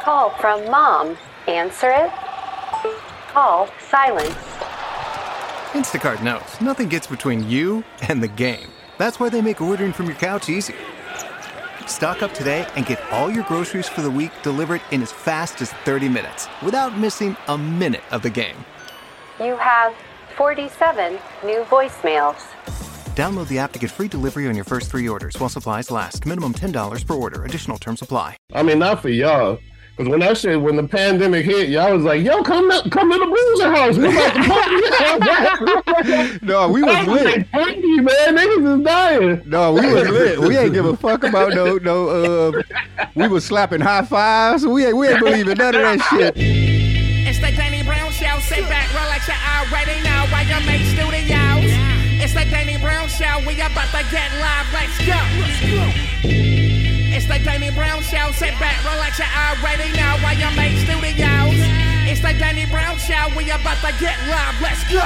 call from Mom. Answer it. Call silence. Instacart knows nothing gets between you and the game. That's why they make ordering from your couch easy. Stock up today and get all your groceries for the week delivered in as fast as 30 minutes without missing a minute of the game. You have 47 new voicemails. Download the app to get free delivery on your first 3 orders while supplies last. Minimum $10 per order. Additional terms apply. I mean, not for y'all. Because when the pandemic hit, y'all was like, yo, come in the Bruiser house. We about to party. No, we was lit. Like, party, man. Niggas is dying. No, we was lit. We ain't give a fuck about we was slapping high fives. We ain't believing none of that shit. It's the Danny Brown Show. Sit back, relax, you already know why you make studios. It's the Danny Brown Show. We about to get live. Let's go. It's the Danny Brown Show. Sit back, relax, you already know why you make studios. It's the Danny Brown Show. We about to get live. Let's go.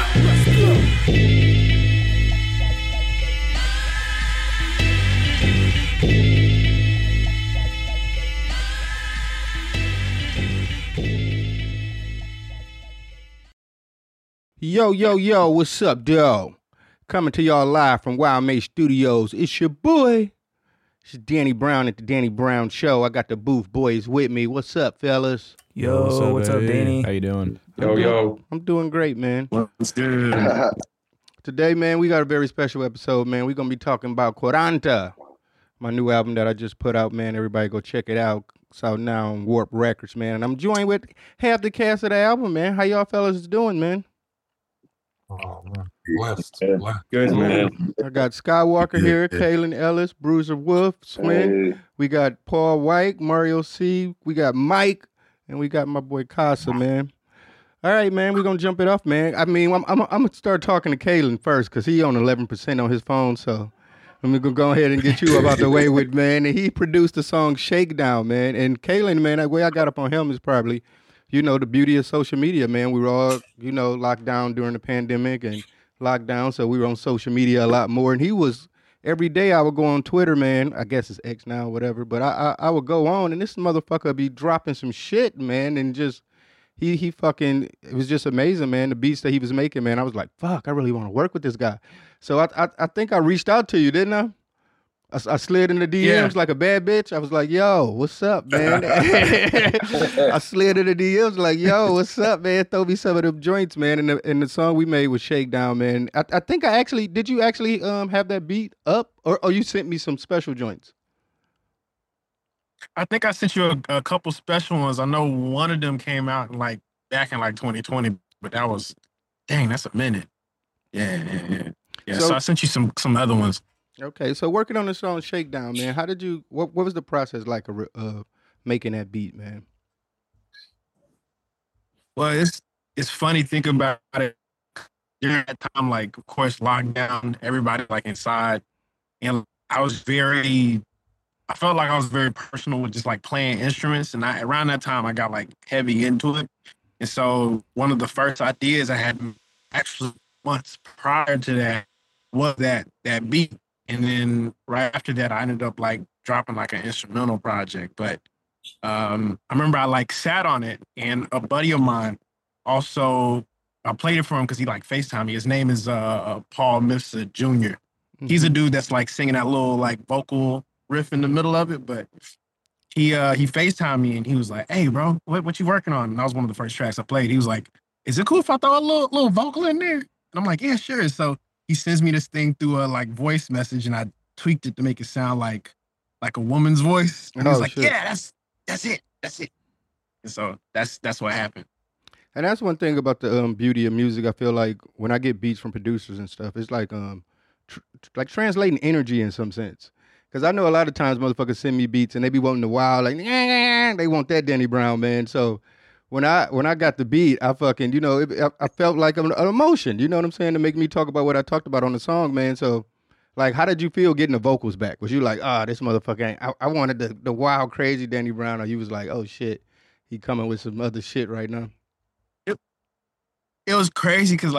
Yo, what's up, though? Coming to y'all live from Wild Mate Studios. It's your boy. It's Danny Brown at the Danny Brown Show. I got the Booth Boys with me. What's up, fellas? Yo, what's up, Danny? How you doing? I'm doing great, man. What's good? Today, man, we got a very special episode, man. We're going to be talking about Quaranta, my new album that I just put out, man. Everybody go check it out. It's out now on Warp Records, man. And I'm joined with half the cast of the album, man. How y'all fellas doing, man? Oh, man. Blessed. Good, man. I got Skywalker here, Kalen Ellis, Bruiser Wolf, Swin. Hey. We got Paul White, Mario C. We got Mike, and we got my boy Casa, man. All right, man, we're going to jump it off, man. I mean, I'm going to start talking to Kalen first because he on 11% on his phone, so I'm going to go ahead and get you about the way with, man. And he produced the song Shakedown, man. And Kalen, man, the way I got up on him is probably, you know, the beauty of social media, man. We were all, you know, locked down during the pandemic and locked down, so we were on social media a lot more. And he was, every day I would go on Twitter, man. I guess it's X now, whatever. But I would go on, and this motherfucker be dropping some shit, man. And just, he fucking, it was just amazing, man. The beats that he was making, man. I was like, fuck, I really want to work with this guy. So I think I reached out to you, didn't I? I slid in the DMs like a bad bitch. I was like, yo, what's up, man? I slid in the DMs like, yo, what's up, man? Throw me some of them joints, man. And the song we made was Shakedown, man. I think did you actually have that beat up? Or you sent me some special joints? I think I sent you a couple special ones. I know one of them came out back in 2020, but that was, dang, that's a minute. Yeah. So I sent you some other ones. Okay, so working on the song Shakedown, man, how did you, what was the process like of making that beat, man? Well, it's funny thinking about it. During that time, of course, lockdown, everybody inside. And I felt like I was very personal with just playing instruments. And around that time, I got heavy into it. And so one of the first ideas I had actually months prior to that was that beat. And then right after that, I ended up dropping an instrumental project. But I remember I sat on it, and a buddy of mine also, I played it for him because he FaceTimed me. His name is Paul Mifsud Jr. Mm-hmm. He's a dude that's singing that little vocal riff in the middle of it. But he FaceTimed me, and he was like, "Hey, bro, what you working on?" And that was one of the first tracks I played. He was like, "Is it cool if I throw a little vocal in there?" And I'm like, "Yeah, sure." So he sends me this thing through a voice message, and I tweaked it to make it sound like a woman's voice. And he's like, shit. "Yeah, that's it. And so that's what happened. And that's one thing about the beauty of music. I feel like when I get beats from producers and stuff, it's like translating energy in some sense. Because I know a lot of times motherfuckers send me beats and they be wanting the wild, they want that Danny Brown, man. So when I got the beat, I fucking, you know, I felt like an emotion, you know what I'm saying, to make me talk about what I talked about on the song, man. So, how did you feel getting the vocals back? Was you like, this motherfucker ain't, I wanted the wild, crazy Danny Brown, or you was like, oh shit, he coming with some other shit right now? It was crazy because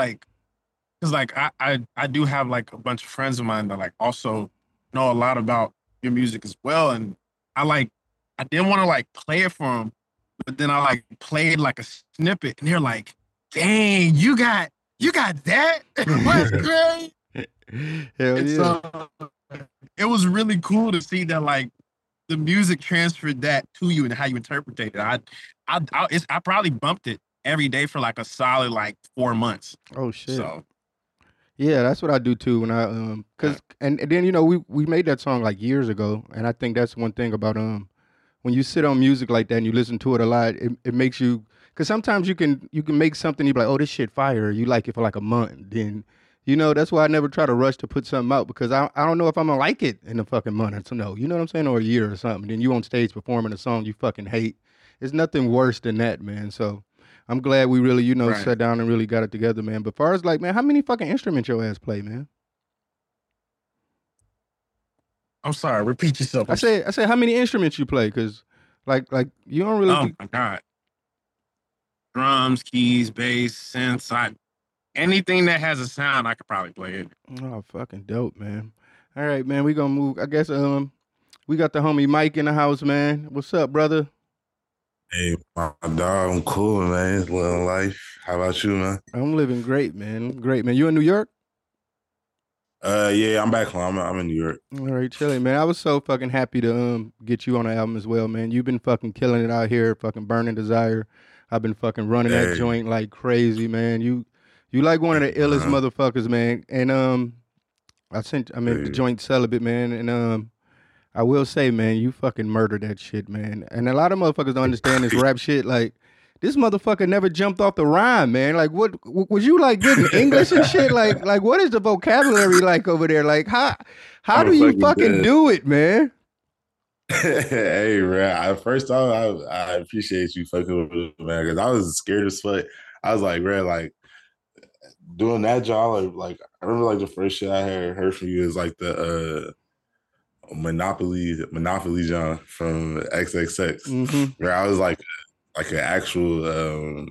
I do have a bunch of friends of mine that also know a lot about your music as well, and I didn't want to play it for them, But then I like played like a snippet, and they're like, "Dang, you got that? That's great!" Hell And yeah. so it was really cool to see that like the music transferred that to you and how you interpret it. I probably bumped it every day for like a solid like 4 months. Oh shit. So Yeah, that's what I do too when I cause and then we made that song like years ago, and I think that's one thing about when you sit on music like that and you listen to it a lot, it makes you, cause sometimes you can make something, you be like, oh, this shit fire, you like it for like a month, then that's why I never try to rush to put something out, because I don't know if I'm gonna like it in a fucking month or so, no, you know what I'm saying, or a year or something. Then you on stage performing a song you fucking hate. It's nothing worse than that, man. So I'm glad we really, Right. sat down and really got it together, man. But far as like, man, how many fucking instruments your ass play, man? I'm sorry, repeat yourself. I said, how many instruments you play? Cause like you don't really. Oh my god. Drums, keys, bass, synths, anything that has a sound, I could probably play it. Oh, fucking dope, man. All right, man. We gonna move. I guess we got the homie Mike in the house, man. What's up, brother? Hey, my dog, I'm cool, man. It's living life. How about you, man? I'm living great, man. Great, man. You in New York? Yeah, I'm back home. I'm in New York. All right, chilling, man. I was so fucking happy to get you on the album as well, man. You've been fucking killing it out here, fucking Burning Desire. I've been fucking running that Hey. joint like crazy, man. You like one of the illest motherfuckers, man. And the Hey. joint Celibate, man. And I will say, man, you fucking murdered that shit, man. And a lot of motherfuckers don't understand this rap shit. Like, this motherfucker never jumped off the rhyme, man. Like, what was you like good in English and shit? Like what is the vocabulary like over there? Like, how I'm do you fucking fucking dead. do it, man? Hey, man. First off, I appreciate you fucking with me, man, because I was scared as fuck. I was like, man, like doing that job, like I remember like the first shit I heard from you is like the Monopoly John from XXX, Mm-hmm. where I was like an actual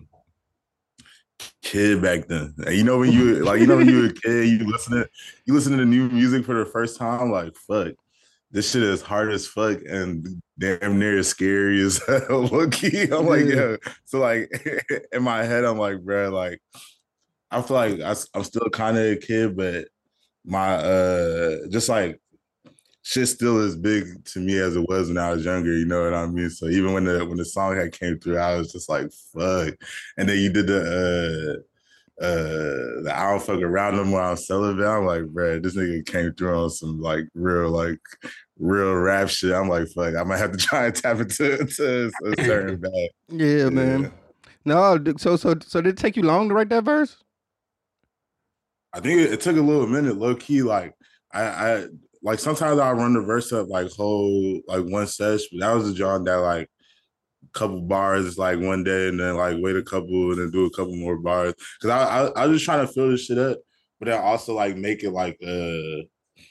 kid back then. And you know when you were a kid, you listen to new music for the first time, like fuck, this shit is hard as fuck and damn near as scary as hell. Low key, I'm like, Yeah. yeah. So like in my head, I'm like, bro, like I feel like I'm still kind of a kid, but my just like shit still as big to me as it was when I was younger, you know what I mean? So even when the song had came through, I was just like, fuck. And then you did the I don't fuck around no more, I'm celibate. I'm like, bro, this nigga came through on some like real rap shit. I'm like, fuck, I might have to try and tap into a certain bag. Yeah, man. No, so did it take you long to write that verse? I think it took a little minute, low key. Like I like sometimes I run the verse up like whole like one sesh, but that was a John that like couple bars like one day and then like wait a couple and then do a couple more bars. Cause I was just trying to fill this shit up, but then also like make it like I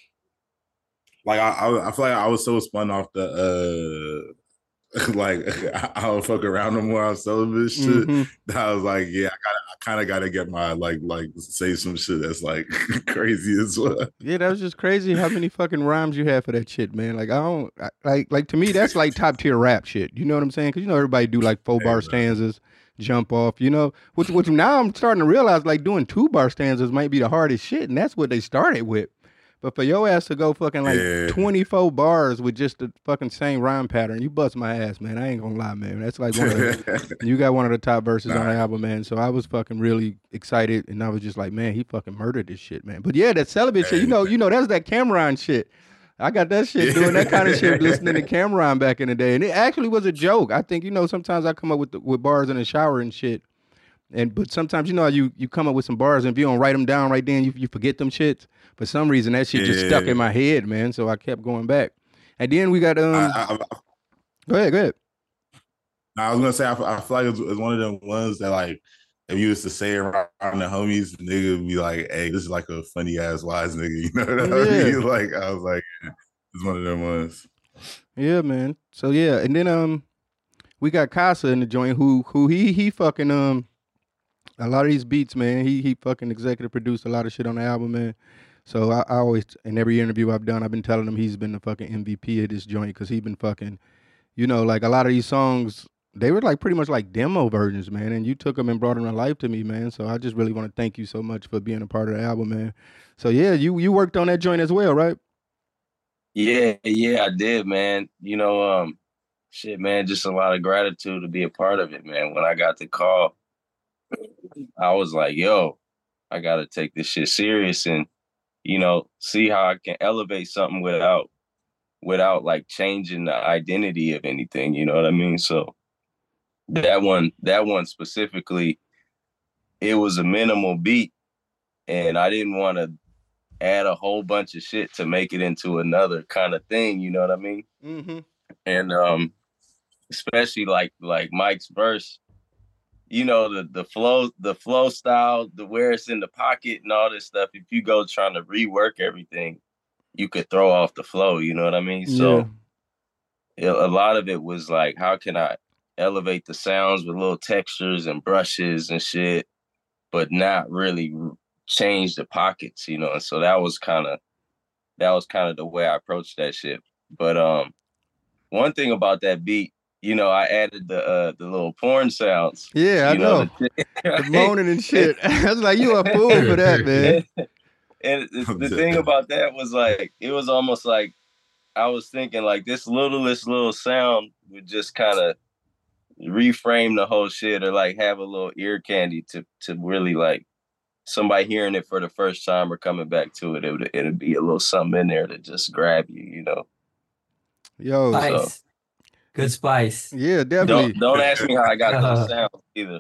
feel like I was so spun off the like I don't fuck around no more, I'm celibate shit. Mhm. That I was like, yeah, I kind of gotta get my like say some shit that's like crazy as well. Yeah, that was just crazy how many fucking rhymes you had for that shit, man. Like like to me that's like top tier rap shit. You know what I'm saying? Because everybody do like 4-bar stanzas, jump off. Which now I'm starting to realize like doing 2-bar stanzas might be the hardest shit, and that's what they started with. But for your ass to go fucking like 24 bars with just the fucking same rhyme pattern, you bust my ass, man. I ain't gonna lie, man. That's like you got one of the top verses on the album, man. So I was fucking really excited, and I was just like, man, he fucking murdered this shit, man. But yeah, that celibate shit, you know, that's that Cameron shit. I got that shit doing that kind of shit listening to Cameron back in the day, and it actually was a joke. I think sometimes I come up with bars in the shower and shit. But sometimes how you come up with some bars, and if you don't write them down right then, you forget them shits. For some reason, that shit just stuck in my head, man. So I kept going back. And then we got Go ahead. I was gonna say I feel like it's one of them ones that like if you used to say around the homies, the nigga would be like, "Hey, this is like a funny ass wise nigga," you know what I mean? Like I was like, it's one of them ones. Yeah, man. So yeah, and then we got Casa in the joint who he fucking a lot of these beats, man. He fucking executive produced a lot of shit on the album, man. So I always, in every interview I've done, I've been telling him he's been the fucking MVP of this joint because he's been fucking, like a lot of these songs they were like pretty much like demo versions, man. And you took them and brought them to life to me, man. So I just really want to thank you so much for being a part of the album, man. So yeah, you worked on that joint as well, right? Yeah, I did, man. You know, shit, man, just a lot of gratitude to be a part of it, man. When I got the call, I was like, yo, I got to take this shit serious and, you know, see how I can elevate something without like changing the identity of anything, you know what I mean? So that one specifically, it was a minimal beat and I didn't want to add a whole bunch of shit to make it into another kind of thing, you know what I mean? Mm-hmm. And especially like Mike's verse, you know, the flow style, the where it's in the pocket and all this stuff. If you go trying to rework everything, you could throw off the flow, you know what I mean? So a lot of it was like, how can I elevate the sounds with little textures and brushes and shit, but not really change the pockets, you know? And so that was kind of the way I approached that shit. But one thing about that beat, you know, I added the little porn sounds. Yeah, I know. The moaning and shit. I was like, you a fool for that, man. And the thing about that was like, it was almost like I was thinking like this little sound would just kind of reframe the whole shit or like have a little ear candy to really like somebody hearing it for the first time or coming back to it. It'd be a little something in there to just grab you, you know. Yo, nice. So, good spice. Yeah, definitely. Don't ask me how I got those sounds either.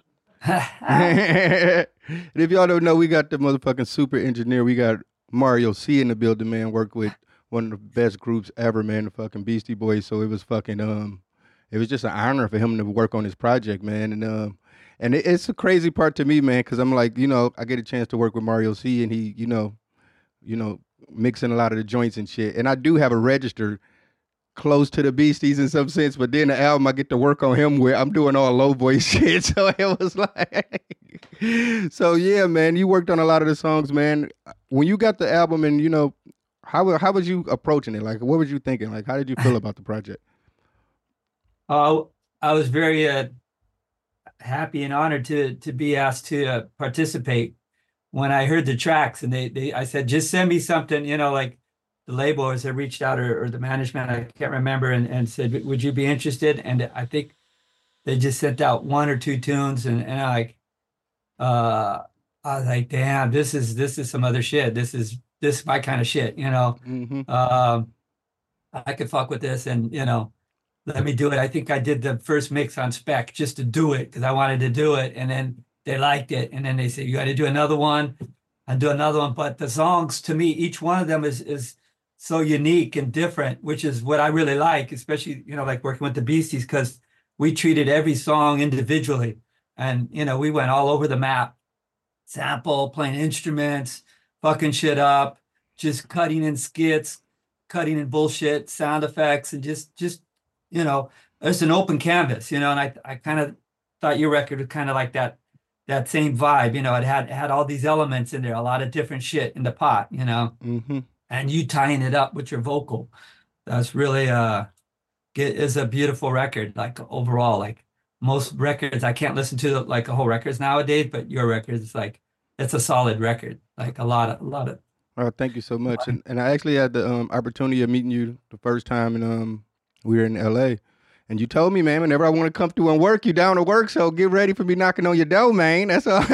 And if y'all don't know, we got the motherfucking super engineer. We got Mario C in the building, man. Worked with one of the best groups ever, man, the fucking Beastie Boys. So it was fucking it was just an honor for him to work on this project, man. And it's a crazy part to me, man, because I'm like, you know, I get a chance to work with Mario C, and he, you know, mixing a lot of the joints and shit. And I do have a register close to the Beasties in some sense, but then the album I get to work on him where I'm doing all low voice shit. So it was like, so yeah, man, you worked on a lot of the songs, man. When you got the album and, you know, how was you approaching it? Like, what was you thinking? Like, how did you feel about the project? I was very happy and honored to be asked to participate. When I heard the tracks and I said, just send me something, you know, like the labels had reached out or the management, I can't remember, and said, would you be interested? And I think they just sent out one or two tunes and I was like, damn, this is some other shit. This is my kind of shit, you know. Mm-hmm. I could fuck with this and, you know, let me do it. I think I did the first mix on spec just to do it because I wanted to do it. And then they liked it. And then they said, you got to do another one and do another one. But the songs, to me, each one of them is so unique and different, which is what I really like, especially, you know, like working with the Beasties, because we treated every song individually. And, you know, we went all over the map, sample, playing instruments, fucking shit up, just cutting in skits, cutting in bullshit, sound effects, and just, you know, it's an open canvas, you know, and I kind of thought your record was kind of like that same vibe, you know, it had all these elements in there, a lot of different shit in the pot, you know. Mm-hmm. And you tying it up with your vocal, that's really is a beautiful record. Like overall, like most records, I can't listen to like a whole records nowadays, but your record is like, it's a solid record. Like a lot of. Oh, thank you so much. And I actually had the opportunity of meeting you the first time, and we were in LA. And you told me, man, whenever I want to come through and work, you down to work. So get ready for me knocking on your door, man. That's all.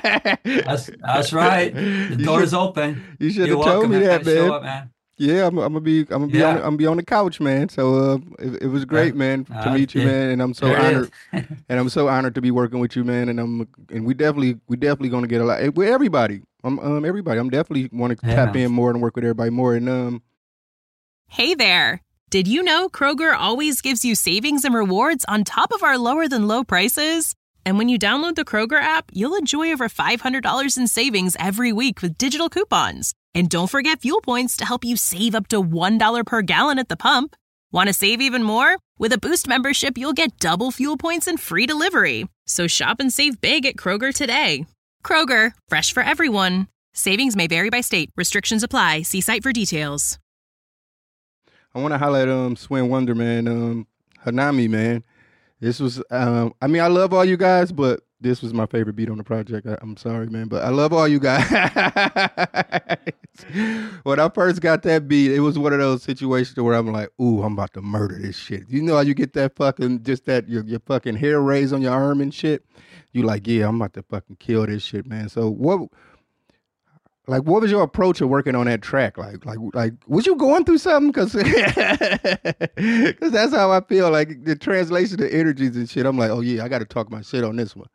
That's right. The door's open. You should have told me that, man. Show up, man. Yeah, I'm gonna be on the couch, man. So it was great, man, to meet you, man. And I'm so honored. And I'm so honored to be working with you, man. And we definitely gonna get a lot with everybody. Everybody. I'm definitely want to tap in more and work with everybody more. And Hey there. Did you know Kroger always gives you savings and rewards on top of our lower than low prices? And when you download the Kroger app, you'll enjoy over $500 in savings every week with digital coupons. And don't forget fuel points to help you save up to $1 per gallon at the pump. Want to save even more? With a Boost membership, you'll get double fuel points and free delivery. So shop and save big at Kroger today. Kroger, fresh for everyone. Savings may vary by state. Restrictions apply. See site for details. I want to highlight Swin Wonder, man. Hanami, man. This was, I mean, I love all you guys, but this was my favorite beat on the project. I'm sorry, man, but I love all you guys. When I first got that beat, it was one of those situations where I'm like, ooh, I'm about to murder this shit. You know how you get that fucking, just that, your fucking hair raised on your arm and shit? You like, yeah, I'm about to fucking kill this shit, man. So what was your approach of working on that track? Like, was you going through something? Because that's how I feel. Like the translation of energies and shit. I'm like, oh yeah, I got to talk my shit on this one.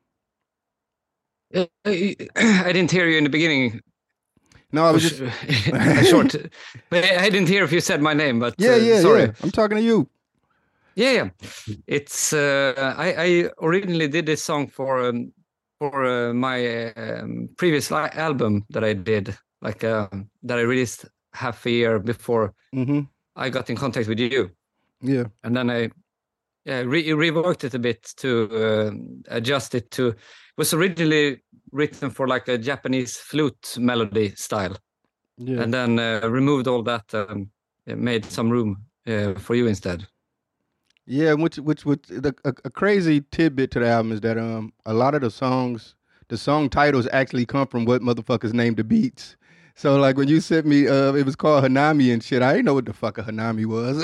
I didn't hear you in the beginning. No, I was just short. But I didn't hear if you said my name. But yeah, sorry, yeah. I'm talking to you. Yeah. It's I originally did this song for my previous album that I did, like that I released half a year before I got in contact with you. Yeah, and then I reworked it a bit to adjust it to. It was originally written for like a Japanese flute melody style, and then removed all that, made some room for you instead. Yeah, which a crazy tidbit to the album is that a lot of the songs, the song titles actually come from what motherfuckers named the beats. So like when you sent me, it was called Hanami and shit. I didn't know what the fuck a Hanami was.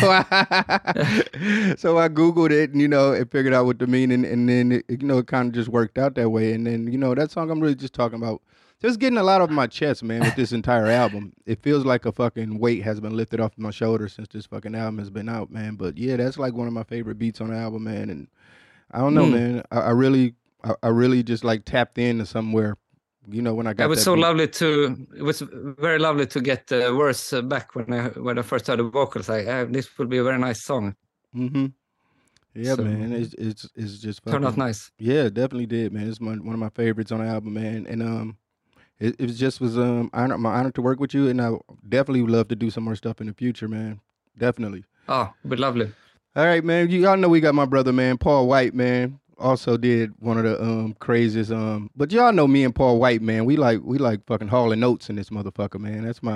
So I Googled it and, and figured out what the meaning, and then it kind of just worked out that way. And then, that song I'm really just talking about, just getting a lot off my chest, man, with this entire album. It feels like a fucking weight has been lifted off my shoulders since this fucking album has been out, man. But yeah, that's like one of my favorite beats on the album, man. And I don't know, man. I really just like tapped into somewhere. When I got it was that so beat. It was very lovely to get the verse back when I first heard the vocals. This will be a very nice song. Mm-hmm. Yeah, so, man, it's just fucking, turned out nice. Yeah, it definitely did, man. It's one of my favorites on the album, man. And it was my honor to work with you, and I definitely would love to do some more stuff in the future, man. Definitely. Oh, it'd be lovely. All right, man. Y'all know we got my brother, man, Paul White, man. Also did one of the craziest but y'all know me and Paul White, man. We like fucking hauling notes in this motherfucker, man. That's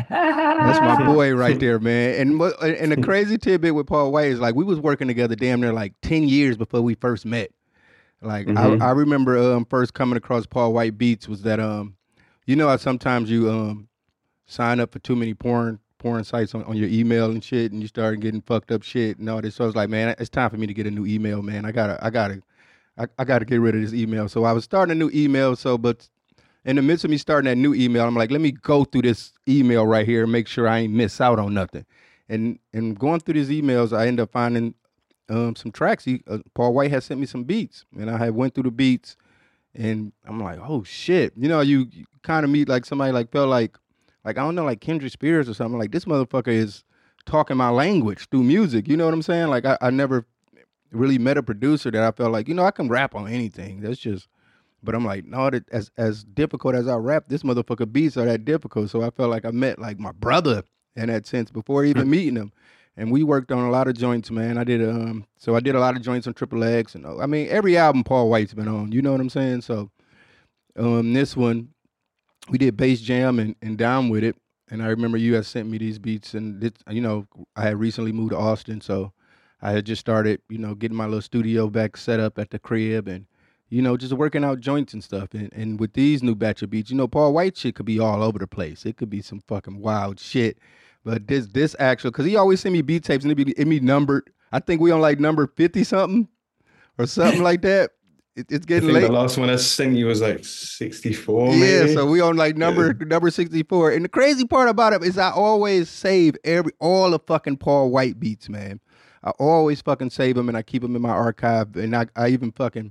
my boy right there, man. And the crazy tidbit with Paul White is like we was working together damn near like 10 years before we first met. Like I remember first coming across Paul White beats was that how sometimes you sign up for too many porn sites on your email and shit, and you start getting fucked up shit and all this. So I was like, man, it's time for me to get a new email, man. I gotta get rid of this email. So I was starting a new email. But in the midst of me starting that new email, I'm like, let me go through this email right here and make sure I ain't miss out on nothing. And going through these emails, I ended up finding some tracks. Paul White had sent me some beats, and I had went through the beats, and I'm like, oh shit. You kind of meet like somebody like felt like I don't know, like Kendrick Spears or something. Like this motherfucker is talking my language through music. You know what I'm saying? Like I never really met a producer that I felt like, I can rap on anything. That's just, but I'm like, no, that as difficult as I rap, this motherfucker beats are that difficult. So I felt like I met like my brother in that sense before even meeting him. And we worked on a lot of joints, man. I did a lot of joints on Triple X, and I mean every album Paul White's been on. You know what I'm saying? So this one we did Bass Jam and Down With It. And I remember you had sent me these beats, and I had recently moved to Austin, so I had just started, getting my little studio back set up at the crib, and just working out joints and stuff. And with these new batch of beats, Paul White shit could be all over the place. It could be some fucking wild shit. But this actual, because he always send me beat tapes and it be numbered. I think we on like number 50 something or something like that. It's getting late. The last one I sent you was like 64. Yeah, maybe? So we on like number 64. And the crazy part about it is I always save all the fucking Paul White beats, man. I always fucking save them and I keep them in my archive. And I even fucking,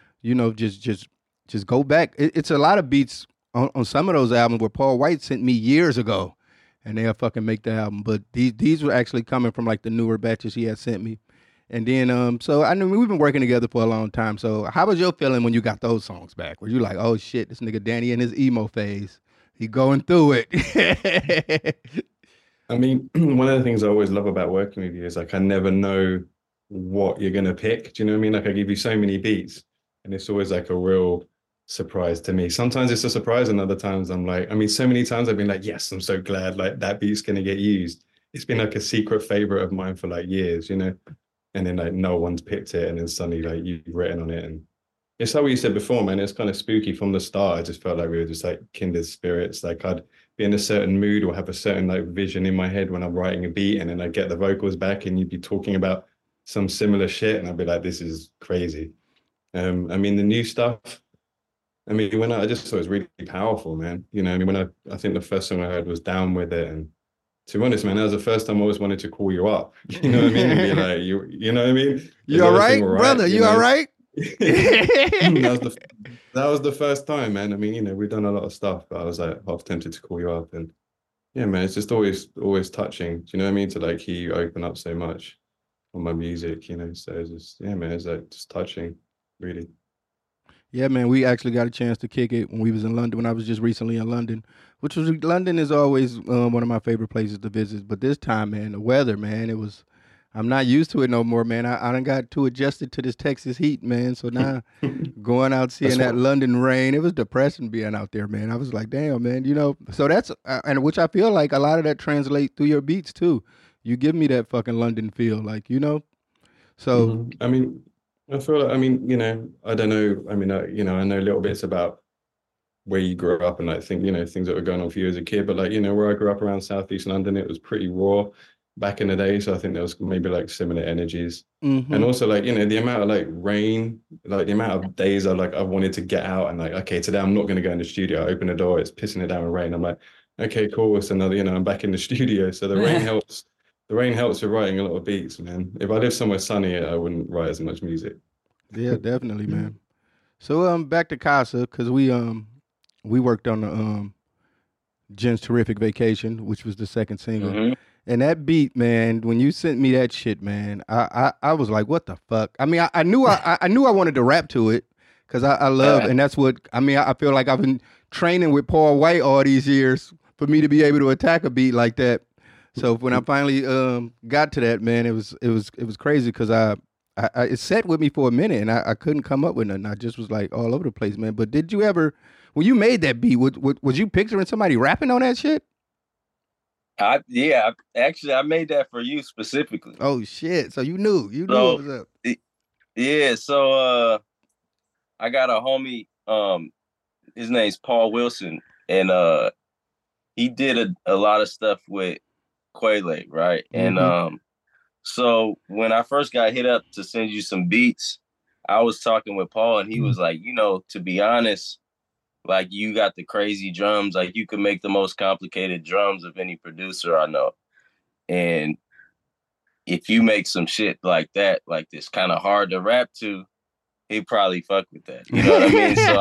just go back. It's a lot of beats on some of those albums where Paul White sent me years ago, and they'll fucking make the album. But these were actually coming from like the newer batches he had sent me. And then, so I knew we've been working together for a long time. So how was your feeling when you got those songs back? Were you like, oh shit, this nigga Danny in his emo phase, he going through it? I mean, one of the things I always love about working with you is like, I never know what you're going to pick. Do you know what I mean? Like I give you so many beats and it's always like a real surprise to me. Sometimes it's a surprise and other times I'm like, so many times I've been like, yes, I'm so glad like that beat's going to get used. It's been like a secret favorite of mine for like years, and then like no one's picked it, and then suddenly like you've written on it. And it's like what you said before, man. It's kind of spooky from the start. I just felt like we were just like kindred spirits. Like I'd be in a certain mood or have a certain like vision in my head when I'm writing a beat, and then I get the vocals back, and you'd be talking about some similar shit, and I'd be like, this is crazy. I mean, the new stuff. I mean, when I just thought it was really powerful, man. You know, I mean, when I think the first song I heard was Down With It, and to be honest, man, that was the first time I always wanted to call you up. You know what I mean? And be like, you know what I mean? You all right, brother? You all right? That was the first time, man. I mean, you know, we've done a lot of stuff, but I was like half tempted to call you up. And yeah, man, it's just always touching. Do you know what I mean? To like hear you open up so much on my music, you know. So it's just, yeah, man, it's like just touching, really. Yeah, man, we actually got a chance to kick it when we was in London, when I was just recently in London, London is always one of my favorite places to visit. But this time, man, the weather, man, I'm not used to it no more, man. I done got too adjusted to this Texas heat, man. So now going out seeing that London rain, it was depressing being out there, man. I was like, damn, man, you know. So that's, and which I feel like a lot of that translates through your beats too. You give me that fucking London feel, like, you know. So I mean, I feel like, I mean, you know, I don't know. I mean, you know, I know little bits about where you grew up and like think, you know, things that were going on for you as a kid. But like, you know, where I grew up around Southeast London, it was pretty raw back in the day. So I think there was maybe like similar energies. And also like, you know, the amount of like rain, like the amount of days I wanted to get out and like, okay, today I'm not going to go in the studio. I open the door, it's pissing it down with rain. I'm like, okay, cool. It's another, you know, I'm back in the studio. So the rain helps. The rain helps with writing a lot of beats, man. If I lived somewhere sunny, I wouldn't write as much music. Yeah, definitely, man. So back to Casa, because we worked on the Jen's Terrific Vacation, which was the second single. And that beat, man, when you sent me that shit, man, I was like, what the fuck? I mean, I knew I wanted to rap to it because I love, and that's what, I mean, I feel like I've been training with Paul White all these years for me to be able to attack a beat like that. So when I finally got to that, man, it was crazy because it sat with me for a minute and I couldn't come up with nothing. I just was like all over the place, man. But did you ever, when you made that beat, was you picturing somebody rapping on that shit? Yeah, actually, I made that for you specifically. Oh shit! So you knew what was up. Yeah, so I got a homie. His name's Paul Wilson, and he did a lot of stuff with Quelle, right? And so when I first got hit up to send you some beats, I was talking with Paul, and he was like, you know, to be honest, like, you got the crazy drums. Like, you could make the most complicated drums of any producer I know. And if you make some shit like that, like this kind of hard to rap to, he'd probably fuck with that. You know what I mean? So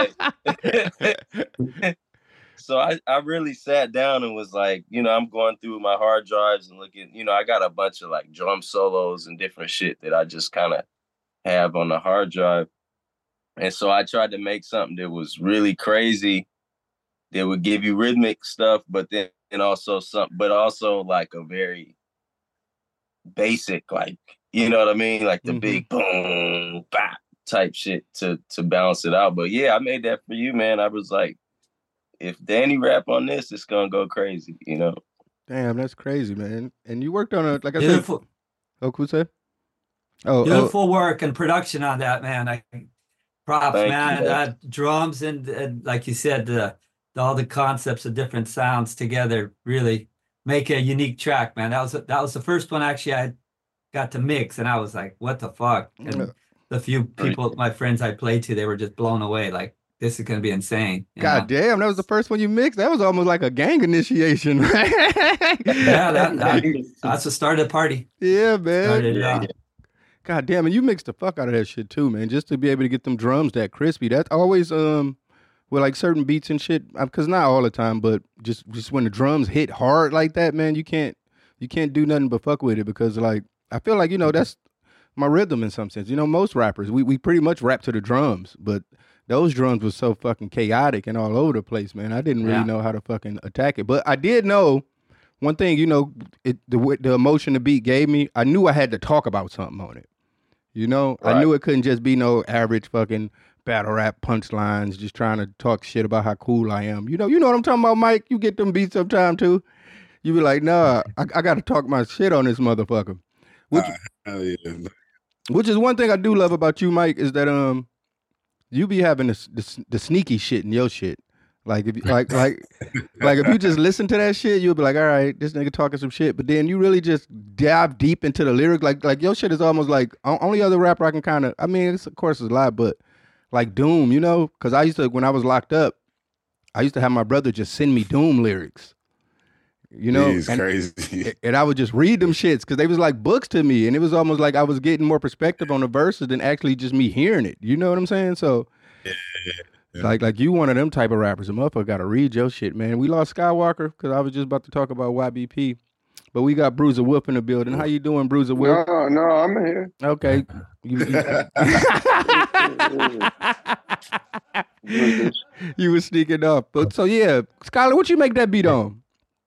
I was like, so I really sat down and was like, you know, I'm going through my hard drives and looking, you know, I got a bunch of like drum solos and different shit that I just kind of have on the hard drive. And so I tried to make something that was really crazy, that would give you rhythmic stuff, but then also also like a very basic, like, you know what I mean? Like the big boom, bop type shit to balance it out. But yeah, I made that for you, man. I was like, if Danny rap on this, it's gonna go crazy, you know? Damn, that's crazy, man. And you worked on it, like I Beautiful. said. Oh, cool, say? Beautiful work and production on that, man. Props, Thank man. you. Drums and like you said, all the concepts of different sounds together really make a unique track, man. That was the first one actually I got to mix, and I was like, what the fuck? And the few people, my friends I played to, they were just blown away. Like, this is gonna be insane. God damn, that was the first one you mixed. That was almost like a gang initiation, right? Yeah, that's the start of the party. Yeah, man. Started, God damn, and you mixed the fuck out of that shit too, man. Just to be able to get them drums that crispy. That's always with like certain beats and shit. Because not all the time, but just when the drums hit hard like that, man, you can't do nothing but fuck with it. Because like I feel like, you know, that's my rhythm in some sense. You know, most rappers we pretty much rap to the drums, but those drums were so fucking chaotic and all over the place, man. I didn't really know how to fucking attack it, but I did know one thing. You know, the emotion the beat gave me. I knew I had to talk about something on it. You know, right. I knew it couldn't just be no average fucking battle rap punchlines, just trying to talk shit about how cool I am. You know what I'm talking about, Mike? You get them beats sometime too. You be like, nah, I got to talk my shit on this motherfucker. Which, hell yeah. which is one thing I do love about you, Mike, is that you be having the sneaky shit in your shit. Like if like if you just listen to that shit, you'll be like, all right, this nigga talking some shit. But then you really just dive deep into the lyric. Like your shit is almost like only other rapper I can kind of. I mean, of course it's a lot, but like Doom, you know, because I used to when I was locked up, I used to have my brother just send me Doom lyrics. You know, He's crazy. And I would just read them shits because they was like books to me, and it was almost like I was getting more perspective on the verses than actually just me hearing it. You know what I'm saying? So. Yeah. Like you one of them type of rappers. A motherfucker got to read your shit, man. We lost Skywalker because I was just about to talk about YBP. But we got Bruiser Wolf in the building. How you doing, Bruiser Wolf? No, I'm here. Okay. You was sneaking up. But so yeah, Skylar, what you make that beat on?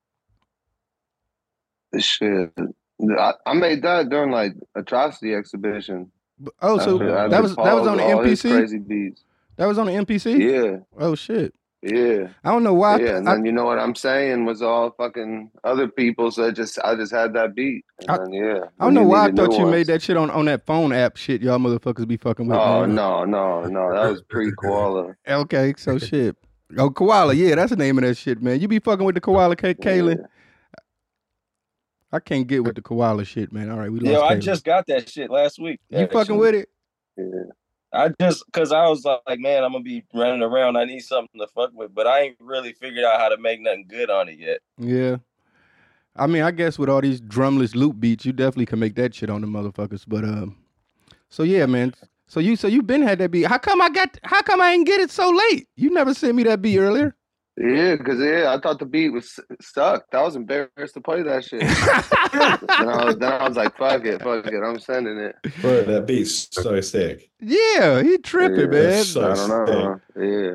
Shit. I made that during like Atrocity exhibition. Oh, so that was on the MPC? Crazy beats. That was on the MPC? Yeah. Oh shit. Yeah. I don't know why. Yeah, and then you know what I'm saying was all fucking other people. So I just had that beat. And then, I don't know why I thought you made that shit on that phone app shit y'all motherfuckers be fucking with. Oh, no. That was pre-Koala. Okay, so shit. Oh, Koala. Yeah, that's the name of that shit, man. You be fucking with the Koala, Kaylin? Yeah. I can't get with the Koala shit, man. All right, we lost Yo, I Kaylin. just got that shit last week. You fucking with it? Yeah. Cause I was like, man, I'm gonna be running around. I need something to fuck with, but I ain't really figured out how to make nothing good on it yet. Yeah. I mean, I guess with all these drumless loop beats, you definitely can make that shit on the motherfuckers. But so yeah, man. So you been had that beat. How come I didn't get it so late? You never sent me that beat earlier. Yeah, because I thought the beat was stuck. I was embarrassed to play that shit. then I was like, fuck it, I'm sending it. Bro, that beat's so sick. Yeah, he tripping, man. So I don't know. Yeah.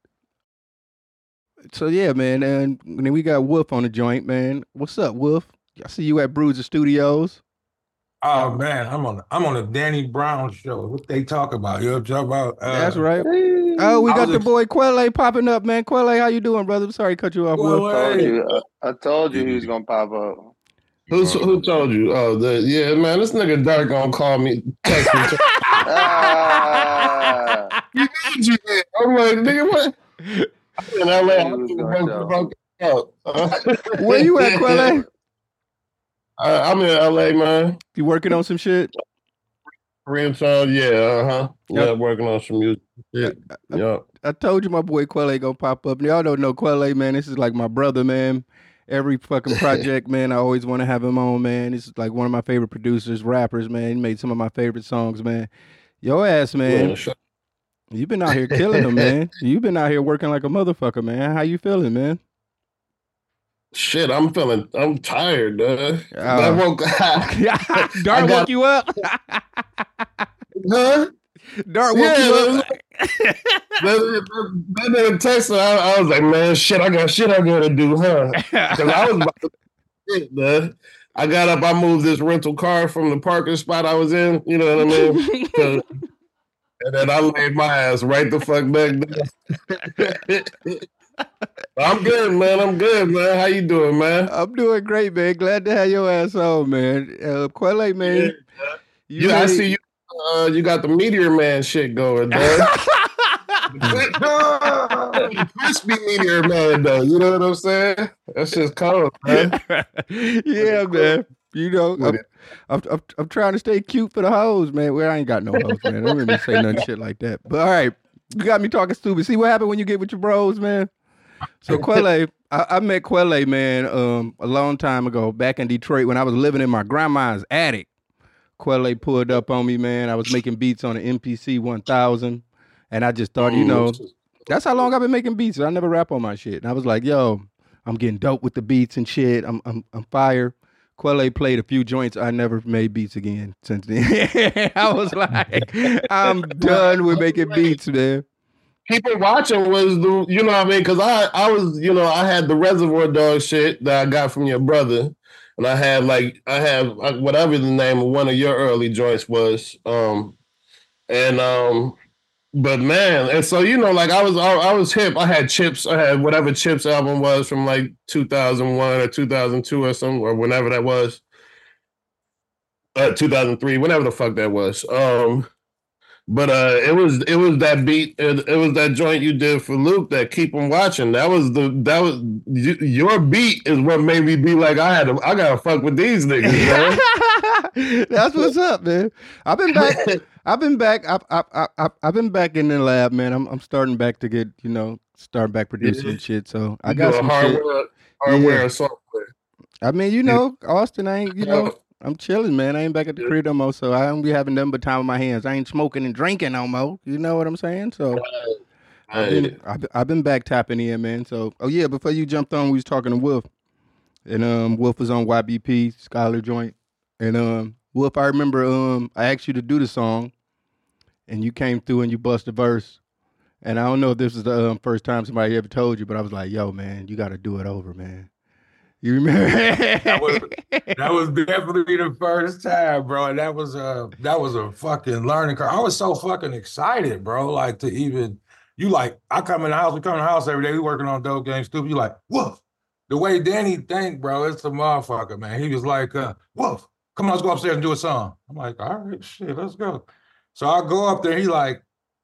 So yeah, man, and then we got Wolf on the joint, man. What's up, Wolf? I see you at Bruiser Studios. Oh man, I'm on the Danny Brown show. What they talk about? You know what I'm talking about? That's right. Oh, we got the boy Quelle popping up, man. Quelle, how you doing, brother? I'm sorry to cut you off, Wolf. I told you he was gonna pop up. Who told you? Oh, yeah, man, this nigga Dark gonna call me, text me. I'm like, nigga, what? I'm in LA. Where you at, Quelle? I'm in LA, man. You working on some shit? Rimsong, yeah, Yeah, working on some music. Yeah. I told you my boy Quelle gonna pop up. Y'all don't know Quelle, man. This is like my brother, man. Every fucking project, man, I always want to have him on, man. This is like one of my favorite producers, rappers, man. He made some of my favorite songs, man. Your ass, man. Yeah, sure. You've been out here killing them, man. You've been out here working like a motherfucker, man. How you feeling, man? Shit, I'm tired, dude. Dark woke you up? Huh? Dark woke you up? That nigga texted, I was like, man, shit, I got to do, huh? Because I was about to shit, man. I got up, I moved this rental car from the parking spot I was in, you know what I mean? And then I laid my ass right the fuck back down. I'm good, man. How you doing, man? I'm doing great, man. Glad to have your ass on, man. Quelle, man. Yeah, I see you. You got the Meteor Man shit going, man. Crispy Meteor Man, though. You know what I'm saying? That's just cold, man. Yeah, man. You know, I'm trying to stay cute for the hoes, man. Well, I ain't got no hoes, man. Don't really say nothing shit like that. But all right, you got me talking stupid. See what happened when you get with your bros, man? So Quelle, I met Quelle, man, a long time ago, back in Detroit when I was living in my grandma's attic. Quelle pulled up on me, man. I was making beats on the MPC 1000, and I just thought, you know, that's how long I've been making beats. I never rap on my shit, and I was like, yo, I'm getting dope with the beats and shit. I'm fire. Quelle played a few joints. I never made beats again since then. I was like, I'm done with making beats, man. People watching was the, you know what I mean? Because I was, you know, I had the Reservoir Dog shit that I got from your brother. And I have whatever the name of one of your early joints was. But man, and so, you know, like I was hip. I had Chips. I had whatever Chips album was from like 2001 or 2002 or something, or whenever that was. 2003, whenever the fuck that was. But it was that beat. It was that joint you did for Luke that Keep 'Em Watching. That was your beat is what made me be like I gotta fuck with these niggas, man. That's what's up, man. I've been back. I've been back in the lab, man. I'm starting back to get start back producing and shit. So I got some hardware and software. I mean, Austin, I ain't I'm chilling, man. I ain't back at the crib no more, so I don't be having nothing but time on my hands. I ain't smoking and drinking no more. You know what I'm saying? So I've been back tapping in, man. So before you jumped on, we was talking to Wolf, and Wolf was on YBP Scholar Joint, and Wolf, I remember I asked you to do the song, and you came through and you bust a verse, and I don't know if this is the first time somebody ever told you, but I was like, yo, man, you got to do it over, man. You remember? that was definitely the first time, bro. And that was a fucking learning curve. I was so fucking excited, bro. Like to even I come in the house, we come in the house every day, we working on Dope Game Stupid. You like, Wolf. The way Danny think, bro, it's a motherfucker, man. He was like, Wolf, come on, let's go upstairs and do a song. I'm like, all right, shit, let's go. So I go up there, he like,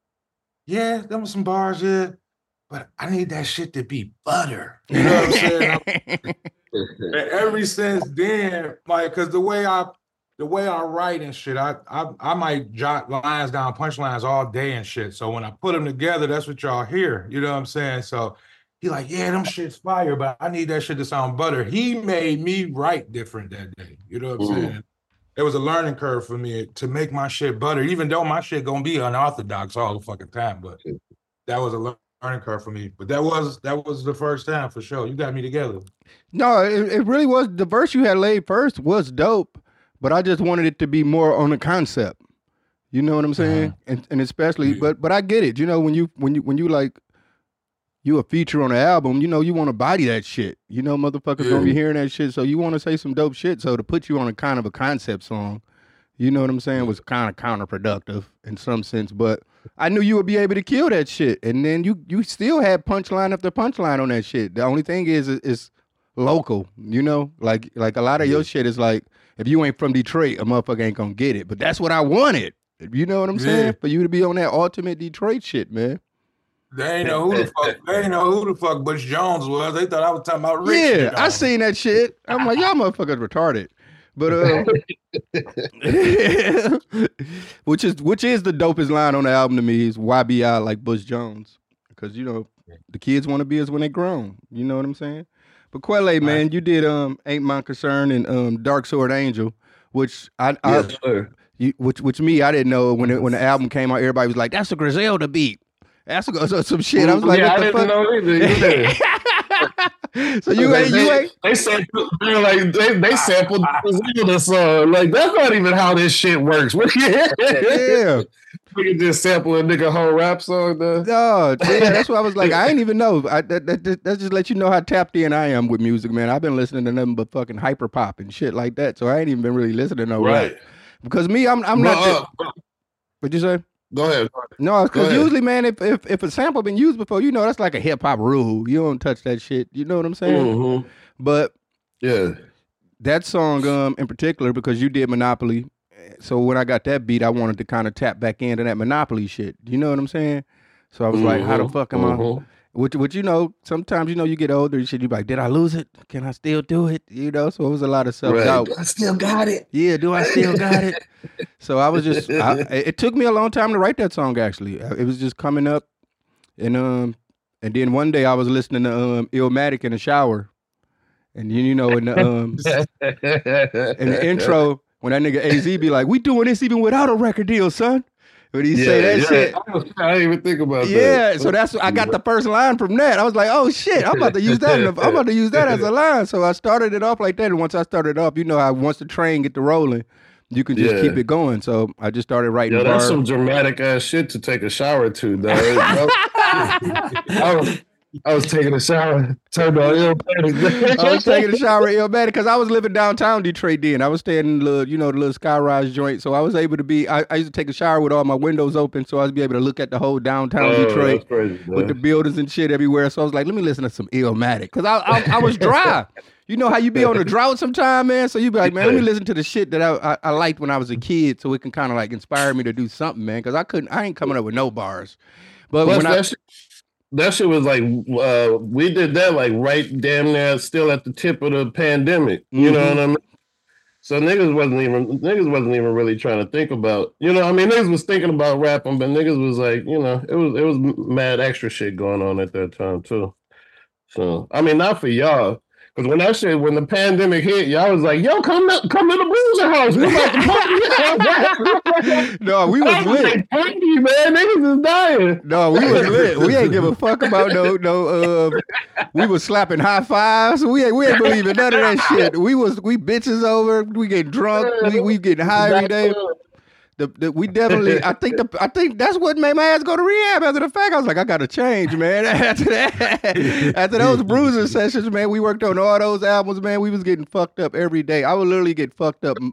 yeah, there was some bars, yeah, but I need that shit to be butter. You know what I'm saying? And ever since then, like, cause the way I write and shit, I might jot lines down, punchlines all day and shit. So when I put them together, that's what y'all hear. You know what I'm saying? So he like, yeah, them shit's fire, but I need that shit to sound butter. He made me write different that day. You know what I'm saying? It was a learning curve for me to make my shit butter, even though my shit gonna be unorthodox all the fucking time. But that was a learning curve for me. But that was the first time for sure. You got me together. No, it really was. The verse you had laid first was dope, but I just wanted it to be more on the concept. You know what I'm saying? And especially, but I get it. You know, when you like, you a feature on an album, you want to body that shit. Motherfuckers gonna be hearing that shit, so you want to say some dope shit. So to put you on a kind of a concept song, you know what I'm saying, was kind of counterproductive in some sense. But I knew you would be able to kill that shit, and then you still had punchline after punchline on that shit. The only thing is local, like a lot of your shit is like, if you ain't from Detroit, a motherfucker ain't gonna get it. But that's what I wanted. You know what I'm saying? For you to be on that ultimate Detroit shit, man. They ain't know who the fuck Butch Jones was. They thought I was talking about Rich. Yeah, I seen that shit. I'm like, y'all motherfuckers retarded. But which is the dopest line on the album to me is YBI like Butch Jones, because the kids want to be as when they grown. You know what I'm saying? But Quelle, man, you did Ain't My Concern and Dark Sword Angel, which which me I didn't know when the album came out. Everybody was like, that's a Griselda beat. That's some shit. I was like, what the fuck? Know either. So you ain't. They sampled the song. Like, that's not even how this shit works. Yeah. We can just sample a nigga whole rap song, though. No, yeah, that's what I was like. I ain't even know. That just let you know how tapped in I am with music, man. I've been listening to nothing but fucking hyper pop and shit like that. So I ain't even been really listening to no rap. Because me, I'm not. What'd you say? Go ahead. No, because usually, man, if a sample been used before, that's like a hip hop rule. You don't touch that shit. You know what I'm saying? Mm-hmm. But yeah, that song in particular, because you did Monopoly, so when I got that beat, I wanted to kind of tap back into that Monopoly shit. You know what I'm saying? So I was like, how the fuck am I? Which sometimes you get older, you be like, did I lose it? Can I still do it? So it was a lot of self-doubt. I still got it. Yeah, do I still got it? So I was just, it took me a long time to write that song, actually. It was just coming up. And then one day I was listening to Illmatic in the shower. And in the intro, when that nigga AZ be like, we doing this even without a record deal, son. When he say that shit, I didn't even think about that. Yeah, so that's I got the first line from that. I was like, oh shit, I'm about to use that. I'm about to use that as a line. So I started it off like that, and once I started it off, how once the train get to rolling, you can just keep it going. So I just started writing. That's some dramatic ass shit to take a shower to, though. I was taking a shower, turned on Illmatic. I was taking a shower at Illmatic because I was living downtown Detroit then. I was staying in the little skyrise joint, so I was able to be. I used to take a shower with all my windows open, so I was be able to look at the whole downtown Detroit with the buildings and shit everywhere. So I was like, let me listen to some Illmatic because I was dry. You know how you be on a drought sometime, man? So you be like, man, let me listen to the shit that I liked when I was a kid so it can kind of like inspire me to do something, man. Because I ain't coming up with no bars. But Plus, when that shit was like, we did that like right damn near still at the tip of the pandemic. You know what I mean? So niggas wasn't even really trying to think about, niggas was thinking about rapping, but niggas was like, it was mad extra shit going on at that time too. So, I mean, not for y'all. Because when the pandemic hit, y'all was like, yo, come to the Bruiser house. We about to party. No, we was lit. Like, party, man. Niggas is dying. No, we was lit. We ain't give a fuck about we was slapping high fives. We ain't believing none of that shit. We bitches over. We get drunk. We getting high every day. We definitely. I think that's what made my ass go to rehab. After the fact, I was like, I gotta change, man. After those Bruiser sessions, man, we worked on all those albums, man. We was getting fucked up every day. I would literally get fucked up,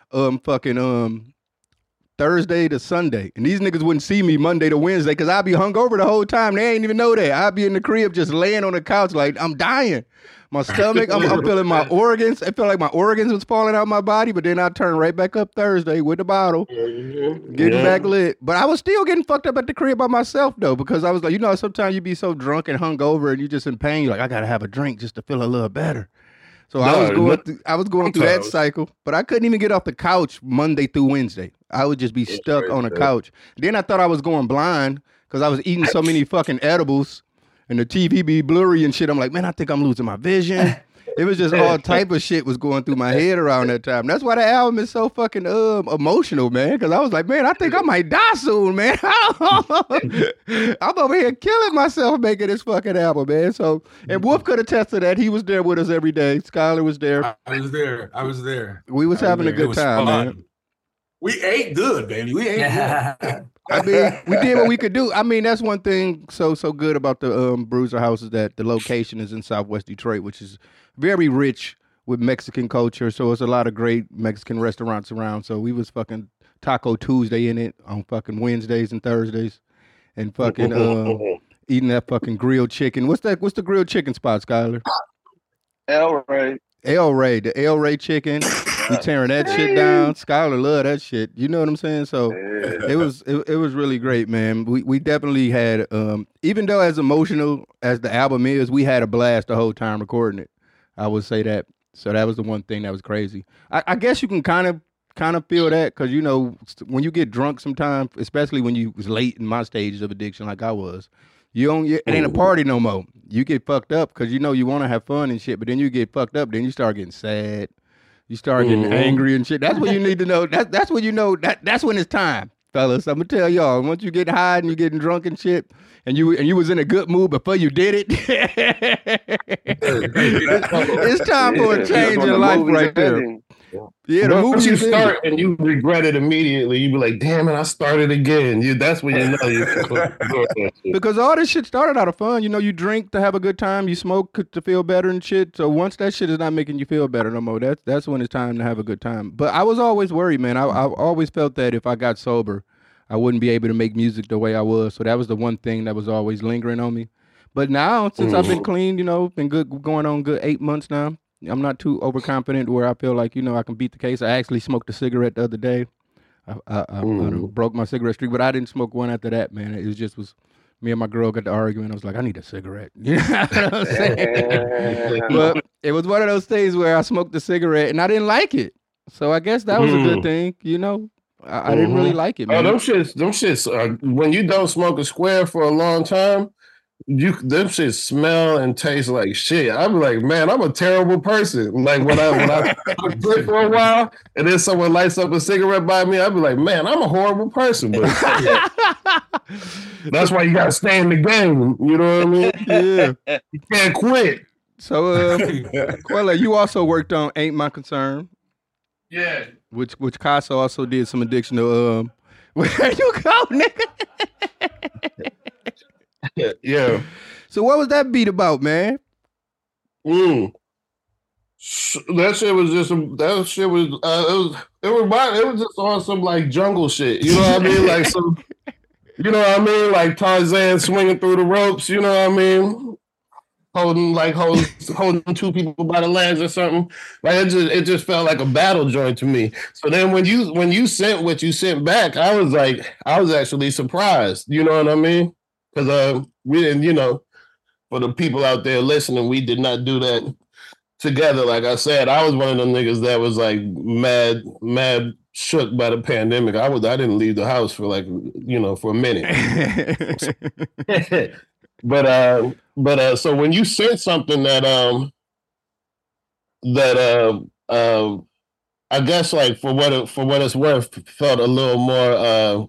Thursday to Sunday, and these niggas wouldn't see me Monday to Wednesday because I'd be hungover the whole time. They ain't even know that. I'd be in the crib just laying on the couch like I'm dying. My stomach, I'm feeling my organs. I felt like my organs was falling out my body, but then I turned right back up Thursday with the bottle, getting back lit. But I was still getting fucked up at the crib by myself, though, because I was like, sometimes you be so drunk and hungover and you just in pain. You're like, I got to have a drink just to feel a little better. So I was going through that cycle, but I couldn't even get off the couch Monday through Wednesday. I would just be stuck on the couch. Then I thought I was going blind because I was eating so many fucking edibles. And the TV be blurry and shit. I'm like, man, I think I'm losing my vision. It was just all type of shit was going through my head around that time. That's why the album is so fucking emotional, man. Because I was like, man, I think I might die soon, man. I'm over here killing myself making this fucking album, man. So, and Wolf could attest to that. He was there with us every day. Skylar was there. I was there. We was having a good time, man. We ate good, baby. We ate good. I mean, we did what we could do. I mean, that's one thing so good about the Bruiser House is that the location is in Southwest Detroit, which is very rich with Mexican culture. So it's a lot of great Mexican restaurants around. So we was fucking Taco Tuesday in it on fucking Wednesdays and Thursdays, and fucking eating that fucking grilled chicken. What's the grilled chicken spot, Skylar? El Rey. El Rey, the El Rey chicken. We tearing that shit down. Skylar love that shit. You know what I'm saying? So it was really great, man. We definitely had, even though as emotional as the album is, we had a blast the whole time recording it. I would say that. So that was the one thing that was crazy. I guess you can kind of feel that because when you get drunk sometimes, especially when you was late in my stages of addiction like I was, it ain't a party no more. You get fucked up because you want to have fun and shit, but then you get fucked up, then you start getting sad. You start getting angry and shit. That's what you need to know. That's when you know that's when it's time, fellas. I'm gonna tell y'all. Once you get high and you getting drunk and shit, and you was in a good mood before you did it, it's time for a change in life right there. Yeah, the once you start and you regret it immediately, you be like, damn it, I started again. That's when you know you. Because all this shit started out of fun. You drink to have a good time, you smoke to feel better and shit. So once that shit is not making you feel better no more, that's when it's time to have a good time. But I was always worried, man. I always felt that if I got sober, I wouldn't be able to make music the way I was. So that was the one thing that was always lingering on me. But now, since I've been clean, been good, going on good 8 months now. I'm not too overconfident where I feel like, I can beat the case. I actually smoked a cigarette the other day. I broke my cigarette streak, but I didn't smoke one after that, man. It was me and my girl got to arguing. I was like, I need a cigarette. You know what I'm saying? But it was one of those things where I smoked the cigarette and I didn't like it. So I guess that was a good thing, I didn't really like it, man. Oh, them shits, when you don't smoke a square for a long time, them shit smell and taste like shit. I'm like, man, I'm a terrible person. Like when I quit for a while and then someone lights up a cigarette by me, I'd be like, man, I'm a horrible person. But that's why you gotta stay in the game. You know what I mean? Yeah. You can't quit. So Quella, you also worked on Ain't My Concern. Yeah. Which Casa also did some addiction to where you go, nigga? Yeah. So what was that beat about, man? That shit was just that shit was it was just on some like jungle shit. You know what I mean? Like some, you know what I mean? Like Tarzan swinging through the ropes. You know what I mean? Holding two people by the legs or something. Like it just felt like a battle joint to me. So then when you sent what you sent back, I was actually surprised. You know what I mean? Because we didn't, you know, for the people out there listening, we did not do that together. Like I said, I was one of them niggas that was like mad shook by the pandemic. I didn't leave the house for like, you know, for a minute. But so when you sent something that I guess like for what it's worth felt a little more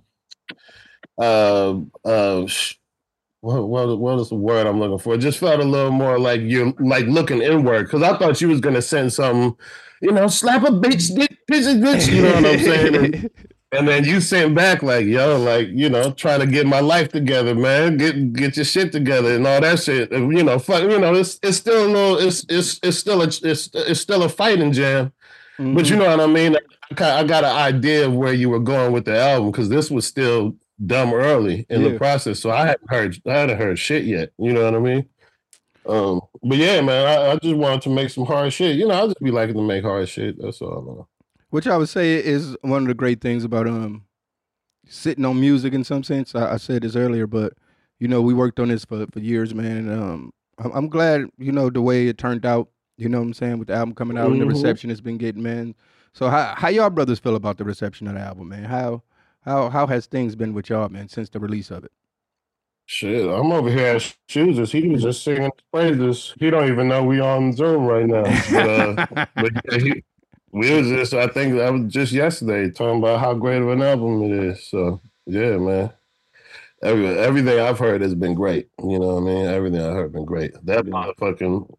what is the word I'm looking for? It just felt a little more like you're like looking inward, because I thought you was gonna send some, you know, slap a bitch, dick, bitch, you know what I'm saying? And then you sent back like, yo, like, you know, trying to get my life together, man. Get your shit together and all that shit. And, you know, fuck, you know, it's still a little, it's still a fighting jam. Mm-hmm. But you know what I mean? I got an idea of where you were going with the album, because this was still dumb early in the process. So I hadn't heard shit yet. You know what I mean? But yeah, man, I just wanted to make some hard shit. You know, I just be liking to make hard shit. That's all. Which I would say is one of the great things about sitting on music in some sense. I said this earlier, but you know, we worked on this for years, man. And I'm glad, you know, the way it turned out, you know what I'm saying, with the album coming out and the reception it's been getting, man. So how y'all brothers feel about the reception of the album, man? How has things been with y'all, man, since the release of it? Shit, I'm over here at Shoes. He was just singing praises. He don't even know we on Zoom right now. But we was just, I think that was just yesterday, talking about how great of an album it is. So yeah, man. Everything I've heard has been great. You know what I mean? Everything I've heard has been great. That motherfucking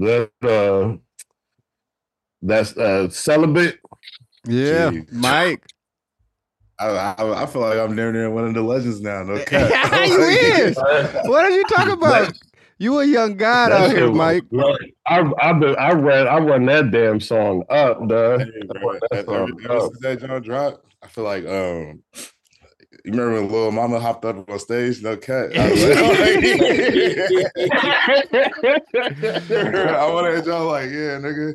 that's Celibate. Yeah, Jeez. Mike. I feel like I'm near one of the legends now. No cap. You is. What are you talking about? You a young god out here, Mike. I run that damn song up, duh. Ever since that John dropped, I feel like you remember when Lil Mama hopped up on stage? No cat. I want to hit y'all like, yeah, nigga.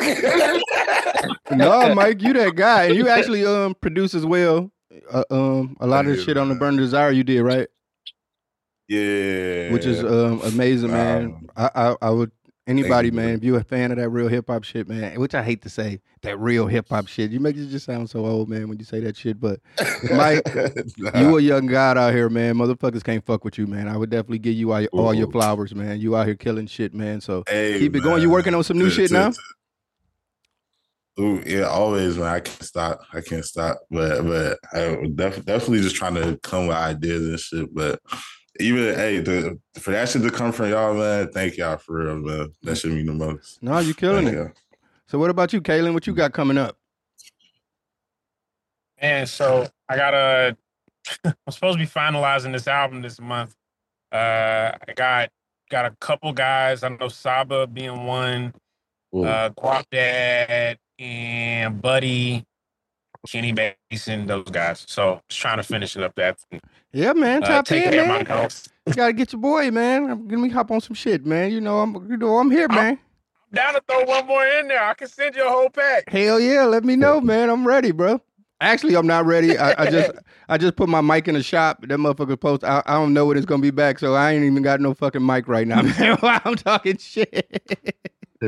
No, Mike, you that guy. And you actually produce as well. A lot of the shit on the Burn Desire you did, right? Yeah, which is amazing, man. I would anybody, man, if you're a fan of that real hip hop shit, man, which I hate to say, that real hip hop shit. You make it just sound so old, man, when you say that shit. But Mike, you a young god out here, man. Motherfuckers can't fuck with you, man. I would definitely give you all your flowers, man. You out here killing shit, man. So keep it going. You working on some new shit now? Ooh, yeah, always, man. I can't stop. But I definitely just trying to come with ideas and shit. But even for that shit to come from y'all, man, thank y'all for real, man. That should mean the most. No, you killing it. So what about you, Kalen? What you got coming up? Man, so I'm supposed to be finalizing this album this month. I got a couple guys. I know Saba being one, Guap Dad and Buddy, Kenny Basin, those guys. So just trying to finish it up that. Yeah, man. Top 10, man. House. You gotta get your boy, man. Let me hop on some shit, man. I'm here, man. I'm down to throw one more in there. I can send you a whole pack. Hell yeah, let me know, man. I'm ready, bro. Actually, I'm not ready. I just put my mic in the shop. That motherfucker post. I don't know when it's gonna be back, so I ain't even got no fucking mic right now, man. While I'm talking shit.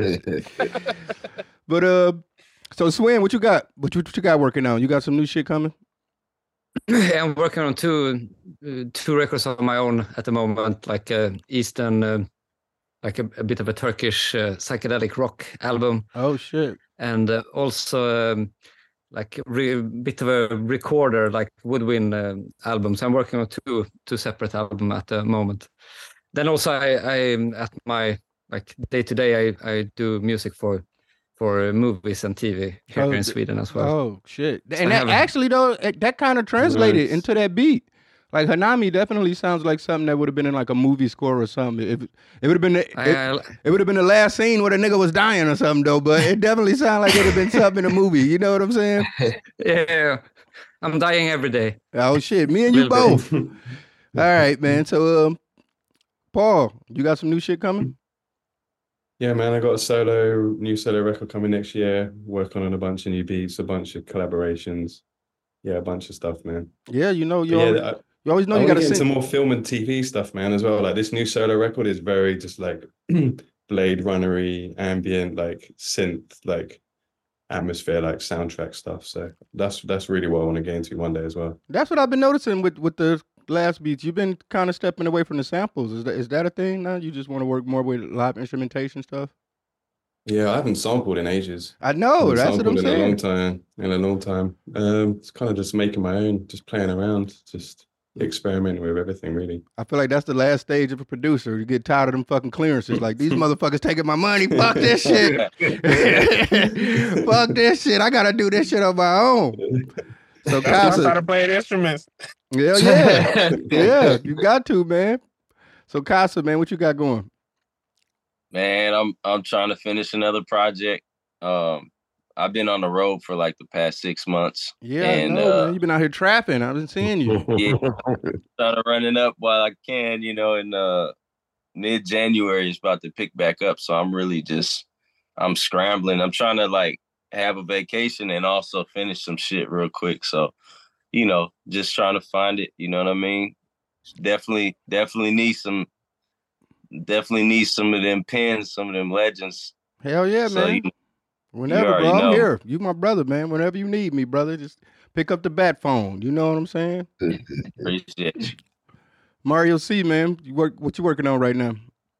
But so Swin, what you got? What you got working on? You got some new shit coming? Yeah, I'm working on two records of my own at the moment, like Eastern, like a bit of a Turkish psychedelic rock album. Oh shit! And also like a bit of a recorder, like woodwind albums. I'm working on two separate albums at the moment. Then also I at my like day to day I do music for movies and TV here in Sweden as well. Oh shit! And that, actually though, that kind of translated into that beat. Like Hanami definitely sounds like something that would have been in like a movie score or something. It would have been it would have been the last scene where the nigga was dying or something though. But it definitely sounded like it would have been something in a movie. You know what I'm saying? Yeah, I'm dying every day. Oh shit, me and you both. All right, man. So, Paul, you got some new shit coming? Yeah, man, I got a new solo record coming next year. Working on a bunch of new beats, a bunch of collaborations. Yeah, a bunch of stuff, man. Yeah, you know, You always know I you want got to to get sing. into more film and TV stuff, man, as well. Like this new solo record is very just like Blade Runner-y, ambient, like synth, like atmosphere, like soundtrack stuff. So that's really what I want to get into one day as well. That's what I've been noticing with the last beats. You've been kind of stepping away from the samples. Is that a thing now? You just want to work more with live instrumentation stuff? Yeah, I haven't sampled in ages. I know, that's what I'm saying. In a long time. It's kind of just making my own, just playing around, just experimenting with everything, really. I feel like that's the last stage of a producer. You get tired of them fucking clearances. Like, these motherfuckers taking my money. Fuck this shit. Fuck this shit. I got to do this shit on my own. So, That's how to play instruments. Yeah. Yeah, you got to, man. So, Casa, man, what you got going? Man, I'm trying to finish another project. I've been on the road for like the past 6 months. Yeah, and, I know, man. You've been out here trapping. I've been seeing you. Yeah, trying to run it up while I can. You know, in mid-January it's about to pick back up. So I'm scrambling. I'm trying to like have a vacation and also finish some shit real quick. So, you know, just trying to find it. You know what I mean? Definitely need some of them pins, some of them legends. Hell yeah, So, man. Whenever, bro, I'm here. You my brother, man. Whenever you need me, brother, just pick up the bat phone. You know what I'm saying? Appreciate you. Mario C, man, what you working on right now?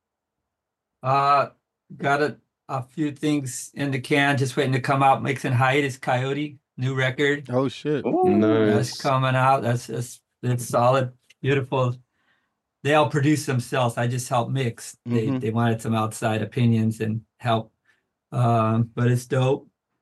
Got a few things in the can, just waiting to come out. Mix and Height is Coyote, new record. Oh shit. Nice. That's coming out. It's solid, beautiful. They all produce themselves. I just help mix. They wanted some outside opinions and help. But it's dope.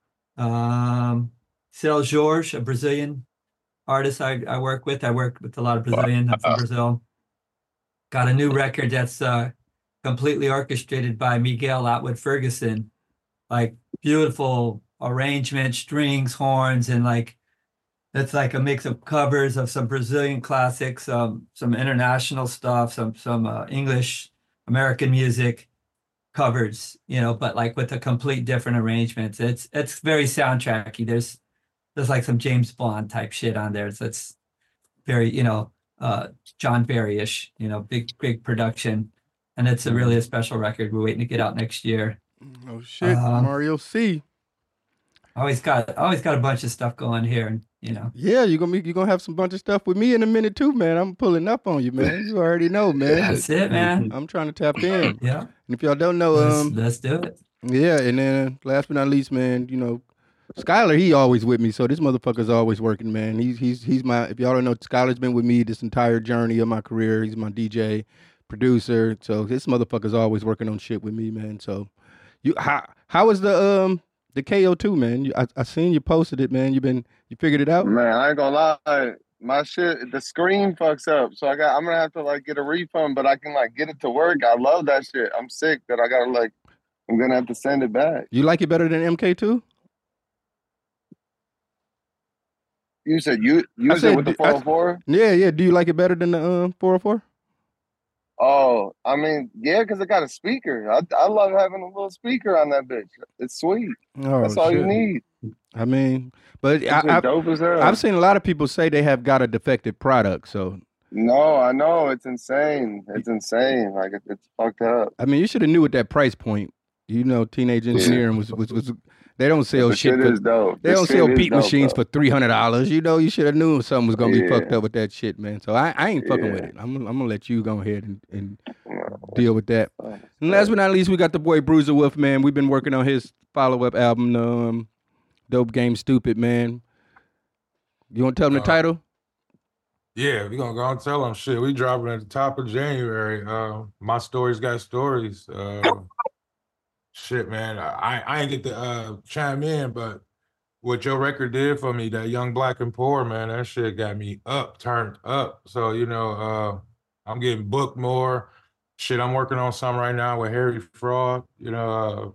Cel Jorge, a Brazilian artist I work with. I work with a lot of Brazilian. I'm from Brazil. Got a new record that's completely orchestrated by Miguel Atwood Ferguson. Like beautiful arrangement, strings, horns, and like it's like a mix of covers of some Brazilian classics, some international stuff, some English, American music covers, you know, but like with a complete different arrangements. It's very soundtracky. There's like some James Bond type shit on there. So it's very, you know, John Barry-ish, you know, big production. And it's really a special record. We're waiting to get out next year. Oh shit, Mario C. Always got a bunch of stuff going here, and you know. Yeah, you're gonna have some bunch of stuff with me in a minute too, man. I'm pulling up on you, man. You already know, man. That's it, man. I'm trying to tap in. Yeah. And if y'all don't know, let's do it. Yeah, and then last but not least, man, you know, Skylar, he always with me, so this motherfucker's always working, man. He's my, if y'all don't know, Skylar's been with me this entire journey of my career. He's my DJ, producer, so this motherfucker's always working on shit with me, man. So, how is the KO2, man? I seen you posted it, man. You figured it out? Man, I ain't gonna lie. My shit, the screen fucks up. So I'm gonna have to like get a refund, but I can like get it to work. I love that shit. I'm sick that I gotta like, I'm gonna have to send it back. You like it better than MK2? You said you use it with the 404? Yeah. Do you like it better than the 404? Oh, I mean, yeah, because it got a speaker. I love having a little speaker on that bitch. It's sweet. Oh, that's all you need. I mean, but dope as hell. I've seen a lot of people say they have got a defective product. So no, I know it's insane. It's insane. Like it's fucked up. I mean, you should have knew at that price point. You know, Teenage Engineering was they don't sell shit. Is dope. They don't sell beat machines for $300. You know, you should have knew something was gonna be fucked up with that shit, man. So I ain't fucking with it. I'm gonna let you go ahead and deal with that. And last but not least, we got the boy Bruiser Wolf, man. We've been working on his follow-up album, Dope Game Stupid, man. You want to tell him the title? Yeah, we're gonna go and tell them shit. We dropping at the top of January. My stories got stories. Shit, man. I ain't get to chime in, but what your record did for me, that Young Black and Poor, man, that shit got me turned up. So, I'm getting booked more. Shit, I'm working on something right now with Harry Fraud. I'm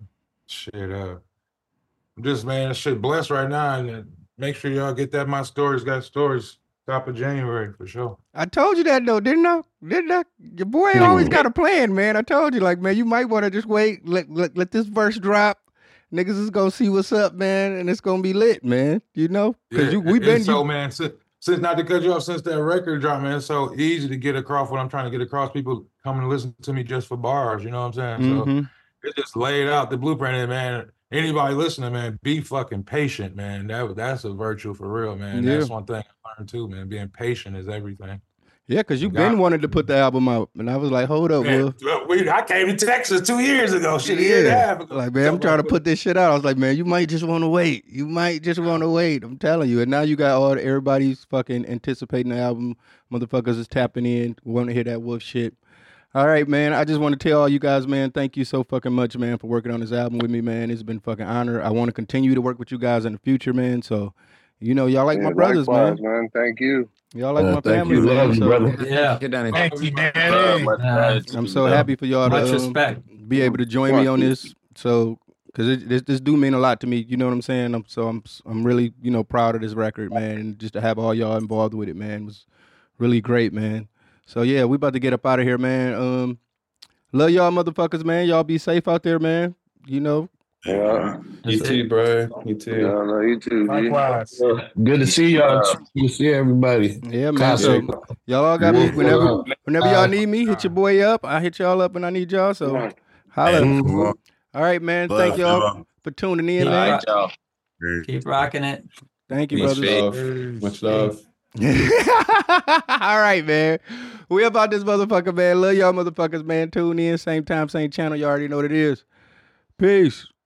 just, man, shit blessed right now. And make sure y'all get that My Stories Got Stories top of January for sure. I told you that though, didn't I? Your boy always got a plan, man. I told you, like, man, you might want to just wait, let this verse drop. Niggas is gonna see what's up, man, and it's gonna be lit, man. Because we've been. Man, since not to cut you off, since that record dropped, man, it's so easy to get across what I'm trying to get across. People coming to listen to me just for bars, you know what I'm saying? So it's just laid out the blueprint, and man, anybody listening, man, be fucking patient, man. That's a virtue for real, man. Yeah. That's one thing I learned too, man. Being patient is everything. Yeah, because you've been wanting to put the album out, and I was like, hold up, Man, Will. I came to Texas 2 years ago, a year and a half ago. Like, man, I'm trying to put this shit out. I was like, man, you might just want to wait. You might just want to wait. I'm telling you. And now you got everybody's fucking anticipating the album. Motherfuckers is tapping in, want to hear that Wolf shit. All right, man. I just want to tell all you guys, man, thank you so fucking much, man, for working on this album with me, man. It's been fucking honor. I want to continue to work with you guys in the future, man. So, y'all like my brothers, likewise, man. Thank you. Y'all like my thank family, you. man. Love you, So, brother. Yeah. Thank you, Danny. I'm so happy for y'all Much to respect. be able to join me on this. So, because this do mean a lot to me. You know what I'm saying? I'm really proud of this record, man. And just to have all y'all involved with it, man, was really great, man. So yeah, we about to get up out of here, man. Love y'all, motherfuckers, man. Y'all be safe out there, man. Yeah. You too, bro. You too. Yeah, no, you too. G. Likewise. Good to see y'all. Good to see everybody. Yeah, man. So y'all all got me whenever y'all need me. Hit your boy up. I hit y'all up when I need y'all. So holla. All right, man. Thank y'all for tuning in, man. Right, y'all. Keep rocking it. Thank you, Much brothers. love. Much love. All right, man. We about this motherfucker, man. Love y'all motherfuckers, man. Tune in, same time, same channel. You already know what it is. Peace.